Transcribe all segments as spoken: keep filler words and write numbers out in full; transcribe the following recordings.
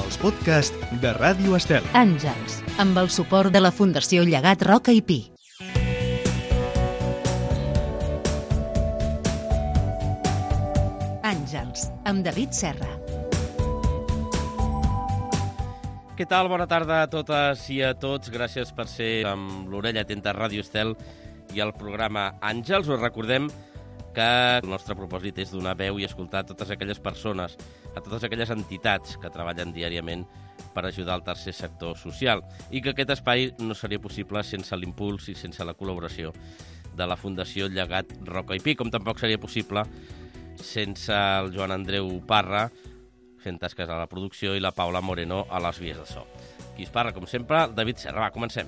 els podcasts de Ràdio Estel. Àngels, amb el suport de la Fundació Llegat Roca i Pi. Àngels, amb David Serra. Què tal? Bona tarda a totes i a tots. Gràcies per ser amb l'orella atenta a Ràdio Estel i al programa Àngels. Us recordem que el nostre propòsit és donar veu i escoltar a totes aquelles persones, a totes aquelles entitats que treballen diàriament per ajudar al tercer sector social, i que aquest espai no seria possible sense l'impuls i sense la col·laboració de la Fundació Llegat Roca i Pi, com tampoc seria possible sense el Joan Andreu Parra fent tasques a la producció i la Paula Moreno a les vies de so. Qui es parla, com sempre, David Serra. Va, comencem.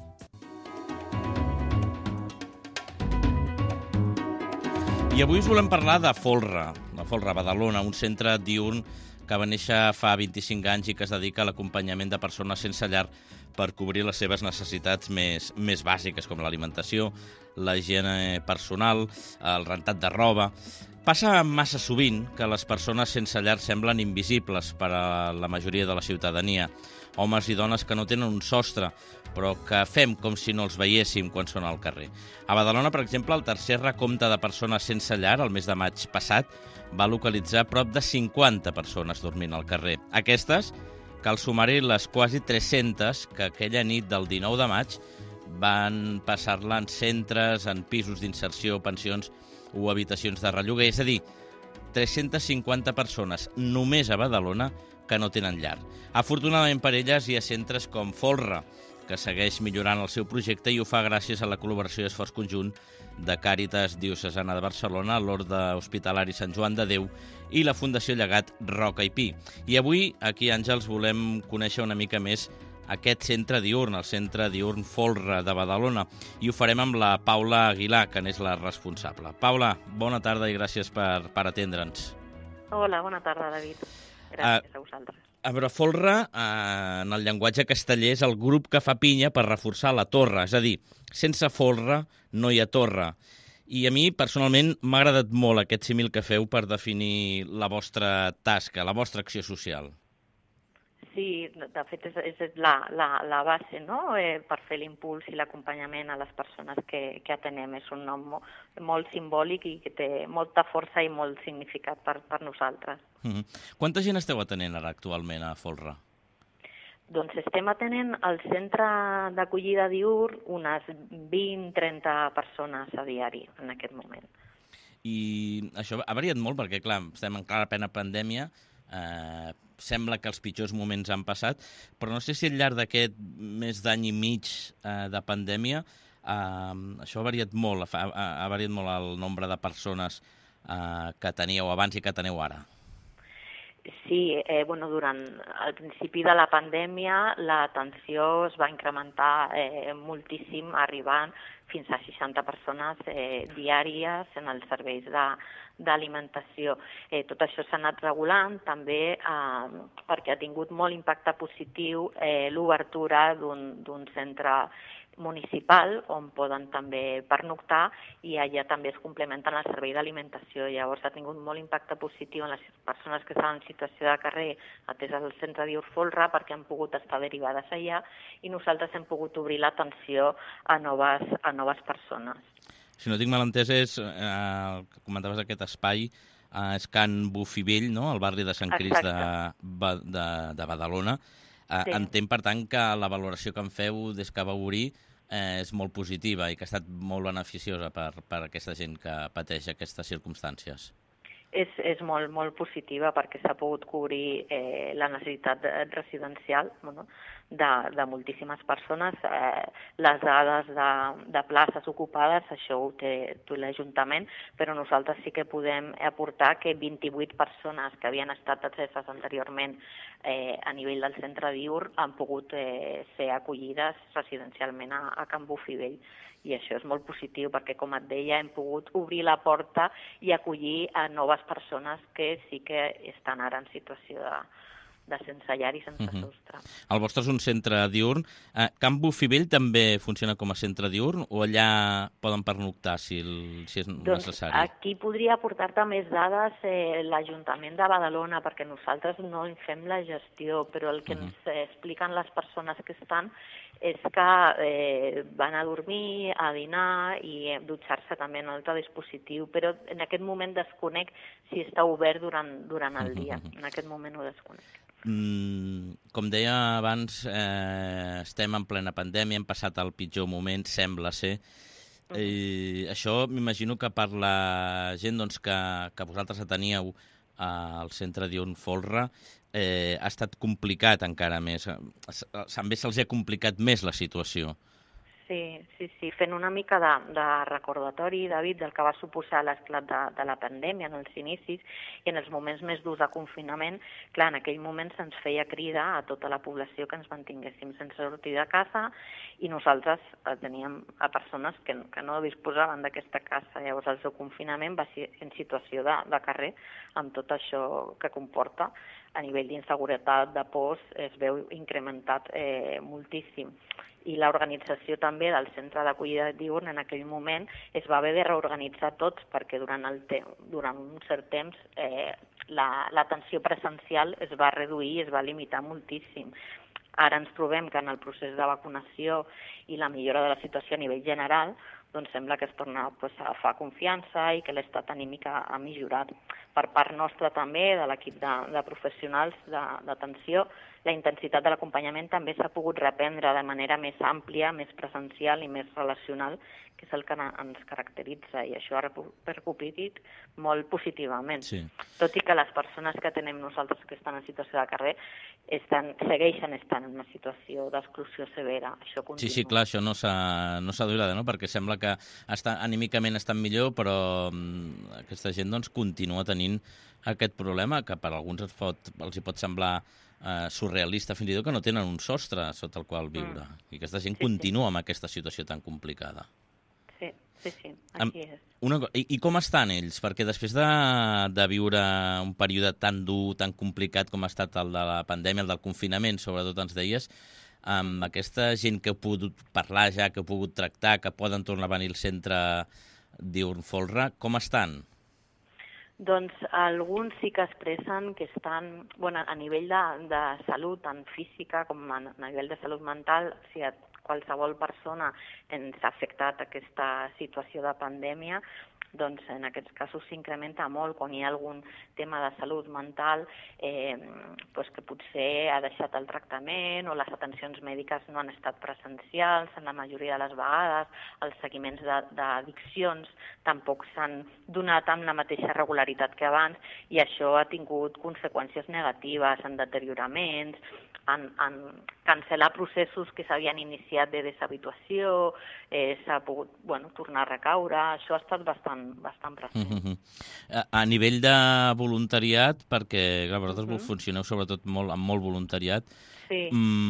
I avui us volem parlar de Folra, de Folra, Badalona, un centre diürn que va néixer fa vint-i-cinc anys i que es dedica a l'acompanyament de persones sense llar per cobrir les seves necessitats més, més bàsiques, com l'alimentació, la higiene personal, el rentat de roba. Passa massa sovint que les persones sense llar semblen invisibles per a la majoria de la ciutadania. Homes i dones que no tenen un sostre, però que fem com si no els veiéssim quan són al carrer. A Badalona, per exemple, el tercer recompte de persones sense llar, el mes de maig passat, va localitzar prop de cinquanta persones dormint al carrer. Aquestes, cal sumar-hi les quasi tres-centes que aquella nit del dinou de maig van passar-la en centres, en pisos d'inserció, pensions o habitacions de relloguer. És a dir, tres-centes cinquanta persones només a Badalona que no tenen llar. Afortunadament per elles hi ha centres com Folra, que segueix millorant el seu projecte i ho fa gràcies a la col·laboració i esforç conjunt de Càritas Diocesana de Barcelona, l'Orde Hospitalari Sant Joan de Déu i la Fundació Llegat Roca i Pi. I avui, aquí, Àngels, volem conèixer una mica més aquest centre diürn, el centre diürn Folra de Badalona, i ho farem amb la Paula Aguilar, que n'és la responsable. Paula, bona tarda i gràcies per, per atendre'ns. Hola, bona tarda, David. Gràcies uh, a vosaltres. A veure, Folra, eh, en el llenguatge casteller, és el grup que fa pinya per reforçar la torre. És a dir, sense folre no hi ha torre. I a mi, personalment, m'ha agradat molt aquest símil que feu per definir la vostra tasca, la vostra acció social. Sí, de fet és, és la, la, la base, no?, eh, per fer l'impuls i l'acompanyament a les persones que, que atenem. És un nom molt, molt simbòlic i que té molta força i molt significat per, per nosaltres. Mm-hmm. Quanta gent esteu atenent ara actualment a Folra? Doncs estem atenent al centre d'acollida diürn unes vint a trenta persones a diari en aquest moment. I això ha variat molt perquè, clar, estem en clara plena pandèmia, eh, sembla que els pitjors moments han passat, però no sé si al llarg d'aquest més d'any i mig eh, de pandèmia eh, això ha variat molt, ha, ha variat molt el nombre de persones eh, que teníeu abans i que teniu ara. Sí, eh, bueno, durant el principi de la pandèmia l'atenció es va incrementar eh, moltíssim, arribant fins a seixanta persones eh, diàries en els serveis de, d'alimentació. Eh, tot això s'ha anat regulant també eh, perquè ha tingut molt impacte positiu eh, l'obertura d'un, d'un centre municipal on poden també pernoctar i allà també es complementen el servei d'alimentació. Llavors ha tingut molt impacte positiu en les persones que estan en situació de carrer atès al centre diürn Folra perquè han pogut estar derivades allà i nosaltres hem pogut obrir l'atenció a noves, a noves persones. Si no tinc mal entès, és, eh, el que comentaves aquest espai, eh, és Can Bufivell, no?, al barri de Sant Crist de, de, de Badalona. Eh, sí. Entenc, per tant, que la valoració que en feu des que va obrir eh, és molt positiva i que ha estat molt beneficiosa per, per aquesta gent que pateix aquestes circumstàncies. És, és molt, molt positiva perquè s'ha pogut cobrir eh, la necessitat residencial, bueno, de, de moltíssimes persones. Eh, les dades de, de places ocupades, això ho té, té l'Ajuntament, però nosaltres sí que podem aportar que vint-i-vuit persones que havien estat ateses anteriorment eh, a nivell del centre diürn han pogut eh, ser acollides residencialment a, a Can Bufivell. I això és molt positiu perquè, com et deia, hem pogut obrir la porta i acollir a noves persones que sí que estan ara en situació de, de sense llar i sense Uh-huh. sostre. El vostre és un centre diürn. Eh, Can Bofill també funciona com a centre diürn o allà poden pernoctar si, el, si és Doncs necessari? aquí podria aportar-te més dades eh, l'Ajuntament de Badalona, perquè nosaltres no en fem la gestió, però el que Uh-huh. ens eh, expliquen les persones que estan és que eh, van a dormir, a dinar i eh, dutxar-se també en altre dispositiu, però en aquest moment desconec si està obert durant, durant el dia. Uh-huh. En aquest moment ho desconec. Mm, com deia abans, eh, estem en plena pandèmia, hem passat el pitjor moment, sembla ser. Eh, això m'imagino que per la gent doncs, que, que vosaltres teníeu al centre diürn Folra eh, ha estat complicat encara més. També se'ls ha complicat més la situació. Sí, sí, sí, fent una mica de, de recordatori, David, del que va suposar l'esclat de, de la pandèmia en els inicis i en els moments més durs de confinament. Clar, en aquell moment se'ns feia crida a tota la població que ens mantinguéssim sense sortir de casa i nosaltres eh, teníem a persones que, que no disposaven d'aquesta casa. Llavors el seu confinament va ser en situació de, de carrer amb tot això que comporta. A nivell d'inseguretat, de pors, es veu incrementat eh, moltíssim. I l'organització també del centre d'acollida diürn en aquell moment es va haver de reorganitzar tots perquè durant, el te durant un cert temps eh, l'atenció la, presencial es va reduir i es va limitar moltíssim. Ara ens trobem que en el procés de vacunació i la millora de la situació a nivell general doncs sembla que es torna pues, a agafar confiança i que l'estat anímic ha, ha millorat. Per part nostra també, de l'equip de, de professionals d'atenció, la intensitat de l'acompanyament també s'ha pogut reprendre de manera més àmplia, més presencial i més relacional, que és el que ens caracteritza, i això ha repercutit molt positivament. Sí. Tot i que les persones que tenem nosaltres que estan en situació de carrer estan, segueixen estant en una situació d'exclusió severa. Això continua. Sí, sí, clar, això no s'ha no d'oblidar, no? Perquè sembla que està, anímicament estan millor, però um, aquesta gent doncs, continua tenint aquest problema que per alguns els, pot, els hi pot semblar eh, surrealista, fins i tot que no tenen un sostre sota el qual viure. Mm. I aquesta gent sí, continua sí. amb aquesta situació tan complicada. Sí, sí, sí, així és. Una, i, I com estan ells? Perquè després de, de viure un període tan dur, tan complicat com ha estat el de la pandèmia, el del confinament, sobretot ens deies, amb aquesta gent que heu pogut parlar ja, que heu pogut tractar, que poden tornar a venir al centre diürn Folra, com estan? Doncs alguns sí que expressen que estan, bueno, a nivell de, de salut, tant física com a nivell de salut mental, si a qualsevol persona ens ha afectat aquesta situació de pandèmia, doncs en aquests casos s'incrementa molt quan hi ha algun tema de salut mental eh, doncs que potser ha deixat el tractament o les atencions mèdiques no han estat presencials en la majoria de les vegades, els seguiments d'addiccions tampoc s'han donat amb la mateixa regularitat que abans i això ha tingut conseqüències negatives en deterioraments, en, en cancel·lar processos que s'havien iniciat de deshabituació, eh, s'ha pogut bueno, tornar a recaure, això ha estat bastant, bastant present. Uh-huh. a, a nivell de voluntariat, perquè clar, vosaltres uh-huh. funcioneu sobretot molt, amb molt voluntariat, sí.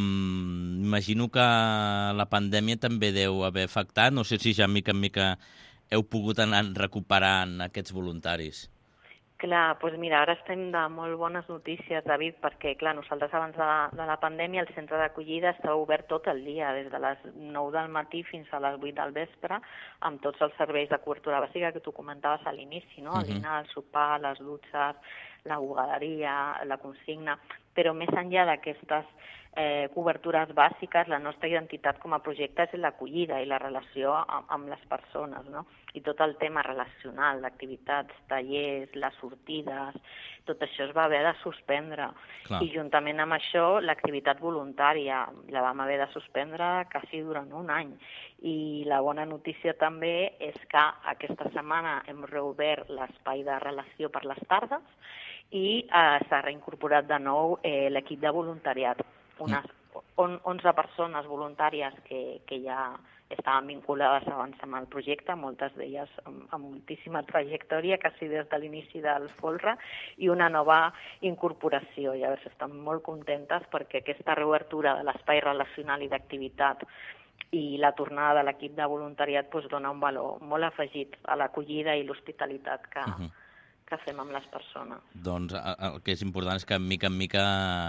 mm, imagino que la pandèmia també deu haver afectat, no sé si ja mica en mica heu pogut anar recuperant aquests voluntaris. Clar, doncs mira, ara estem de molt bones notícies, David, perquè clar, nosaltres abans de la, de la pandèmia el centre d'acollida estava obert tot el dia, des de les nou del matí fins a les vuit del vespre, amb tots els serveis de cobertura bàsica que tu comentaves a l'inici, no? El dinar, el sopar, les dutxes, la bugaderia, la consigna, però més enllà d'aquestes eh, cobertures bàsiques, la nostra identitat com a projecte és l'acollida i la relació amb, amb les persones, no? I tot el tema relacional, d'activitats, tallers, les sortides, tot això es va haver de suspendre. Clar. I juntament amb això, l'activitat voluntària la vam haver de suspendre quasi durant un any. I la bona notícia també és que aquesta setmana hem reobert l'espai de relació per les tardes i eh, s'ha reincorporat de nou eh, l'equip de voluntariat. Unes onze persones voluntàries que, que ja estaven vinculades abans amb el projecte, moltes d'elles amb, amb moltíssima trajectòria, quasi des de l'inici del Folra, i una nova incorporació. Llavors estan molt contentes perquè aquesta reobertura de l'espai relacional i d'activitat i la tornada de l'equip de voluntariat doncs, dona un valor molt afegit a l'acollida i l'hospitalitat que, uh-huh. que fem amb les persones. Doncs el que és important és que mica en mica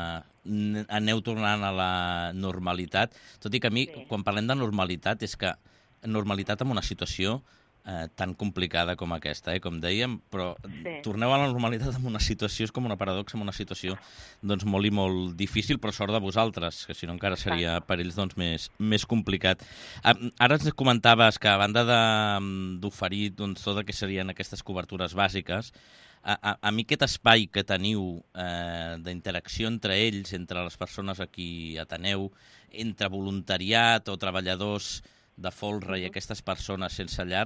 aneu tornant a la normalitat, tot i que a mi, sí. quan parlem de normalitat, és que normalitat en una situació eh, tan complicada com aquesta, eh, com dèiem, però sí. torneu a la normalitat en una situació, és com una paradoxa, en una situació doncs, molt i molt difícil, però sort de vosaltres, que si no encara seria per ells doncs, més, més complicat. Ara ens comentaves que a banda d'oferir doncs, tot el que serien aquestes cobertures bàsiques, a, a, a mi aquest espai que teniu eh, d'interacció entre ells, entre les persones a qui ateneu, entre voluntariat o treballadors de folre i aquestes persones sense llar,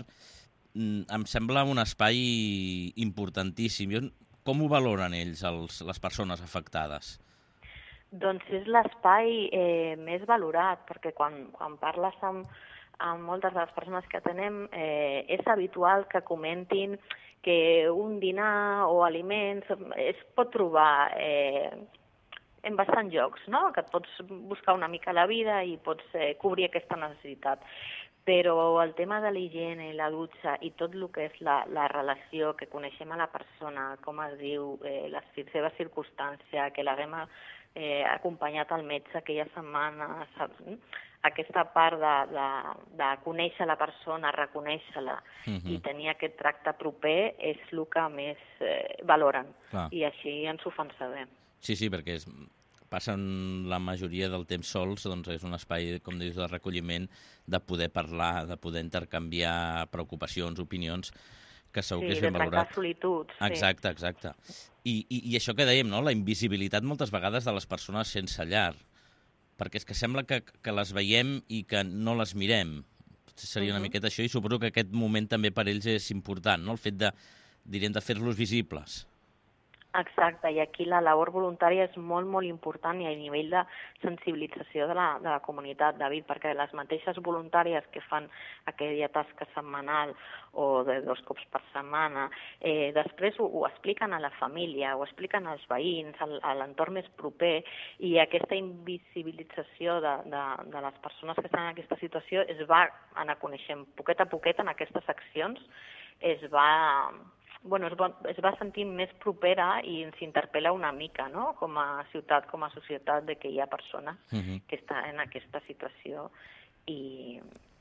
em sembla un espai importantíssim. Com ho valoren ells, els, les persones afectades? Doncs és l'espai eh, més valorat, perquè quan, quan parles amb, amb moltes de les persones que atenem, eh, és habitual que comentin que un dinar o aliments es pot trobar eh, en bastants llocs, no? Que et pots buscar una mica la vida i pots eh, cobrir aquesta necessitat. Però el tema de la higiene, la dutxa i tot el que és la, la relació, que coneixem a la persona, com es diu, eh, la seva circumstància, que l'haguem eh, acompanyat al metge aquella setmana, saps? Aquesta part de, de, de conèixer la persona, reconèixer-la uh-huh. i tenir aquest tracte proper és el que més eh, valoren. Clar. I així ens ho fan saber. Sí, sí, perquè és, passen la majoria del temps sols, doncs és un espai, com dius, de recolliment, de poder parlar, de poder intercanviar preocupacions, opinions, que segur sí, que és ben valorat. Sí, de tractar solituds. Exacte, sí. exacte. I, i, I això que dèiem, no? La invisibilitat moltes vegades de les persones sense llar, perquè és que sembla que, que les veiem i que no les mirem. Seria una uh-huh. miqueta això, i suposo que aquest moment també per ells és important, no? El fet de, diríem, de fer-los visibles. Exacte, i aquí la labor voluntària és molt, molt important i a nivell de sensibilització de la, de la comunitat, David, perquè les mateixes voluntàries que fan aquella tasca setmanal o de dos cops per setmana, eh, després ho, ho expliquen a la família, ho expliquen als veïns, al, a l'entorn més proper, i aquesta invisibilització de, de, de les persones que estan en aquesta situació es va anar coneixent poquet a poquet en aquestes accions, es va... Bueno, es va, es va sentir més propera i ens interpel·la una mica, no?, com a ciutat, com a societat, de que hi ha persones uh-huh. que estan en aquesta situació i,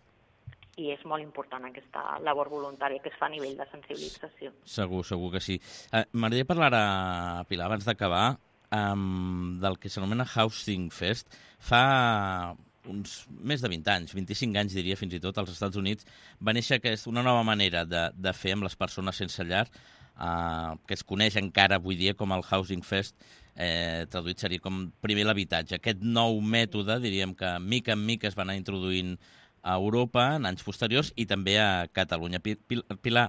i és molt important aquesta labor voluntària que es fa a nivell de sensibilització. Segur, segur que sí. Eh, M'agradaria parlar ara, Pilar, abans d'acabar, um, del que s'anomena Housing First. Fa uns més de vint anys, vint-i-cinc anys diria fins i tot, als Estats Units, va néixer que és una nova manera de, de fer amb les persones sense llar, eh, que es coneix encara avui dia com el Housing First, eh, traduït seria com primer l'habitatge. Aquest nou mètode, diríem que mica en mica es va anar introduint a Europa en anys posteriors i també a Catalunya. Pilar,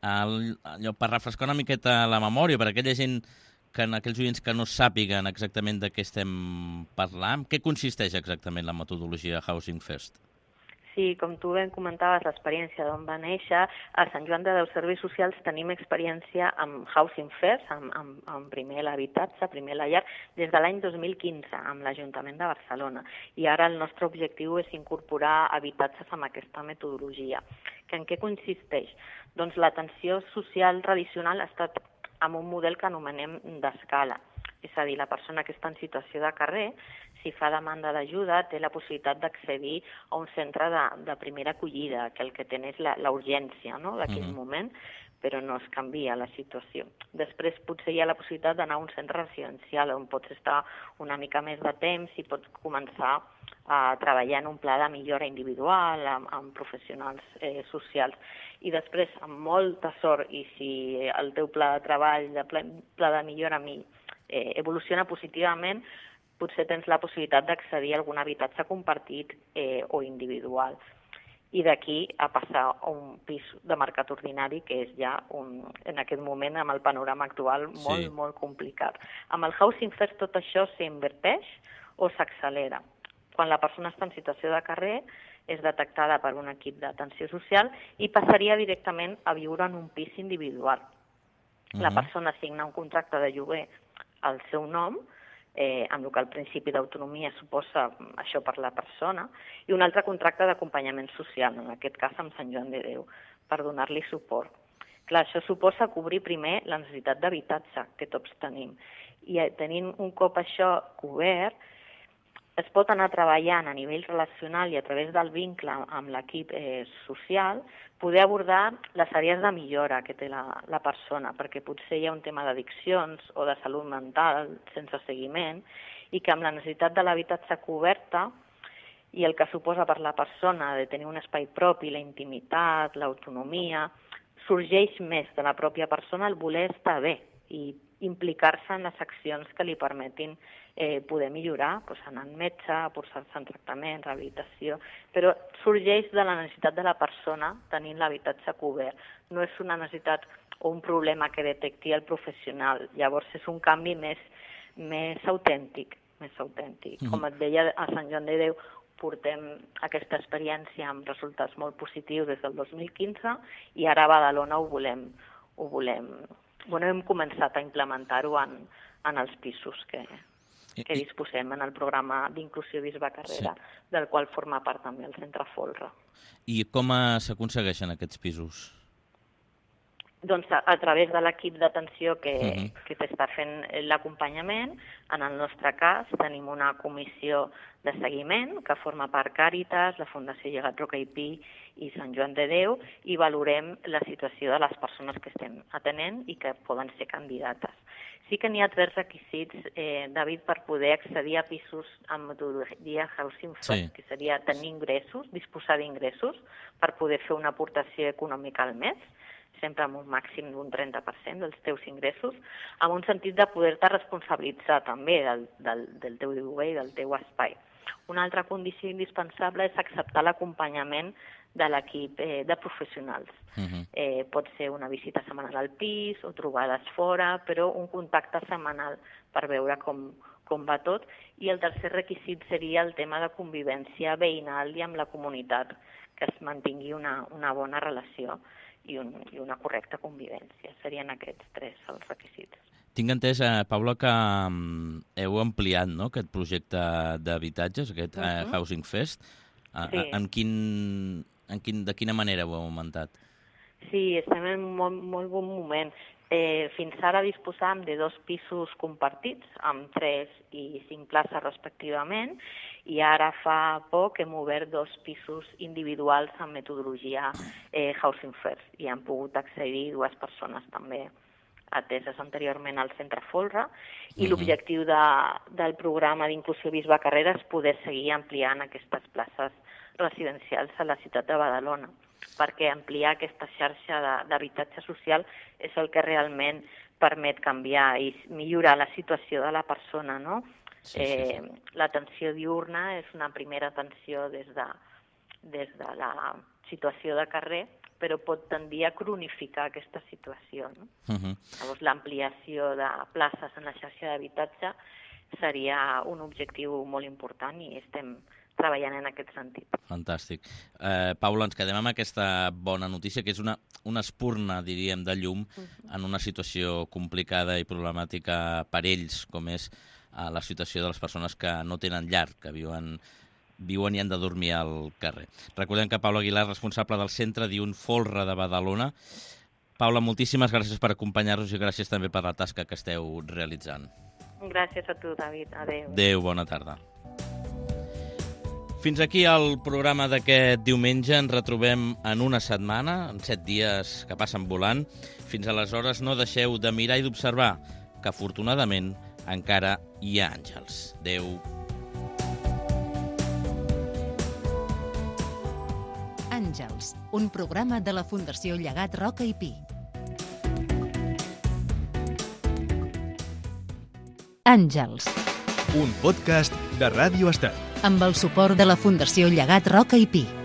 allò, per refrescar una miqueta la memòria, per aquella gent que en aquells oients que no sàpiguen exactament de què estem parlant, què consisteix exactament la metodologia Housing First? Sí, com tu ben comentaves, l'experiència d'on va néixer, a Sant Joan de Déu Serveis Socials tenim experiència amb Housing First, amb, amb, amb primer l'habitatge, primer la llar, des de l'any dos mil quinze, amb l'Ajuntament de Barcelona. I ara el nostre objectiu és incorporar habitatges amb aquesta metodologia. Que en què consisteix? Doncs l'atenció social tradicional ha estat amb un model que anomenem d'escala. És a dir, la persona que està en situació de carrer, si fa demanda d'ajuda, té la possibilitat d'accedir a un centre de, de primera acollida, que el que té és la, la urgència, no?, d'aquell uh-huh. moment, però no es canvia la situació. Després potser hi ha la possibilitat d'anar a un centre residencial on pots estar una mica més de temps i pots començar a treballar en un pla de millora individual, amb, amb professionals eh, socials. I després, amb molta sort, i si el teu pla de treball, de pla, pla de millora eh, evoluciona positivament, potser tens la possibilitat d'accedir a algun habitatge compartit eh, o individual. I d'aquí a passar a un pis de mercat ordinari, que és ja, un, en aquest moment, amb el panorama actual, molt, sí. molt complicat. Amb el Housing First tot això s'inverteix o s'accelera. Quan la persona està en situació de carrer, és detectada per un equip d'atenció social i passaria directament a viure en un pis individual. Uh-huh. La persona signa un contracte de lloguer al seu nom, eh, amb el que el principi d'autonomia suposa això per la persona, i un altre contracte d'acompanyament social, en aquest cas amb Sant Joan de Déu, per donar-li suport. Clar, això suposa cobrir primer la necessitat d'habitatge que tots tenim. I tenint un cop això cobert, es pot anar treballant a nivell relacional i a través del vincle amb l'equip eh, social, poder abordar les àrees de millora que té la, la persona, perquè potser hi ha un tema d'addiccions o de salut mental sense seguiment, i que amb la necessitat de l'habitatge coberta i el que suposa per la persona de tenir un espai propi, la intimitat, l'autonomia, sorgeix més de la pròpia persona el voler estar bé i implicar-se en les accions que li permetin eh, poder millorar, doncs anar al metge, posar-se en tractament, rehabilitació, però sorgeix de la necessitat de la persona tenint l'habitatge cobert. No és una necessitat o un problema que detecti el professional, llavors és un canvi més, més autèntic, més autèntic. Mm. Com et deia, a Sant Joan de Déu portem aquesta experiència amb resultats molt positius des del dos mil quinze i ara a Badalona ho volem, ho volem Bueno, hem començat a implementar-ho en, en els pisos que, que disposem en el programa d'inclusió Bisbe Carrera, sí. del qual forma part també el Centre Folra. I com s'aconsegueixen aquests pisos? Doncs a, a través de l'equip d'atenció que, uh-huh. que t'està fent l'acompanyament. En el nostre cas tenim una comissió de seguiment que forma part Càritas, la Fundació Llegat Roca i Pi i Sant Joan de Déu, i valorem la situació de les persones que estem atenent i que poden ser candidates. Sí que n'hi ha tres requisits, eh, David, per poder accedir a pisos amb metodologia Housing First, sí. que seria tenir ingressos, disposar d'ingressos, per poder fer una aportació econòmica al mes, sempre amb un màxim d'un trenta per cent dels teus ingressos, amb un sentit de poder-te responsabilitzar també del, del, del teu lloguer i del teu espai. Una altra condició indispensable és acceptar l'acompanyament de l'equip eh, de professionals. Uh-huh. eh, pot ser una visita setmanal al pis o trobades fora, però un contacte setmanal per veure com, com va tot. I el tercer requisit seria el tema de convivència veïnal i amb la comunitat, que es mantingui una, una bona relació i, un, i una correcta convivència. Serien aquests tres els requisits. Tinc entès, eh, Paula, que um, heu ampliat, no?, aquest projecte d'habitatges, aquest uh-huh. eh, Housing Fest. A, sí. en quin, en quin, de quina manera ho heu augmentat? Sí, estem en un molt, molt bon moment. Eh, fins ara disposàvem de dos pisos compartits, amb tres i cinc places respectivament, i ara fa poc hem obert dos pisos individuals amb metodologia eh, Housing First, i han pogut accedir dues persones també ateses anteriorment al Centre Folra, i uh-huh. l'objectiu de, del programa d'inclusió Bisbe Carrera és poder seguir ampliant aquestes places residencials a la ciutat de Badalona, perquè ampliar aquesta xarxa d'habitatge social és el que realment permet canviar i millorar la situació de la persona, no? Sí, eh, sí, sí. L'atenció diurna és una primera atenció des de, des de la situació de carrer, però pot tendir a cronificar aquesta situació, no? Uh-huh. Llavors, l'ampliació de places en la xarxa d'habitatge seria un objectiu molt important i estem treballant en aquest sentit. Fantàstic. Eh, Paula, ens quedem amb aquesta bona notícia, que és una, una espurna, diríem, de llum uh-huh. en una situació complicada i problemàtica per ells, com és eh, la situació de les persones que no tenen llar, que viuen viuen i han de dormir al carrer. Recordem que Paula Aguilar, responsable del Centre Diurn Folra de Badalona. Paula, moltíssimes gràcies per acompanyar-nos i gràcies també per la tasca que esteu realitzant. Gràcies a tu, David. Adéu. Adéu, bona tarda. Fins aquí el programa d'aquest diumenge. Ens retrobem en una setmana, en set dies que passen volant. Fins aleshores no deixeu de mirar i d'observar que afortunadament encara hi ha àngels. Adéu. Àngels, un programa de la Fundació Llegat Roca i Pi. Àngels. Un podcast de Ràdio Estel. Amb el suport de la Fundació Llegat Roca i Pi.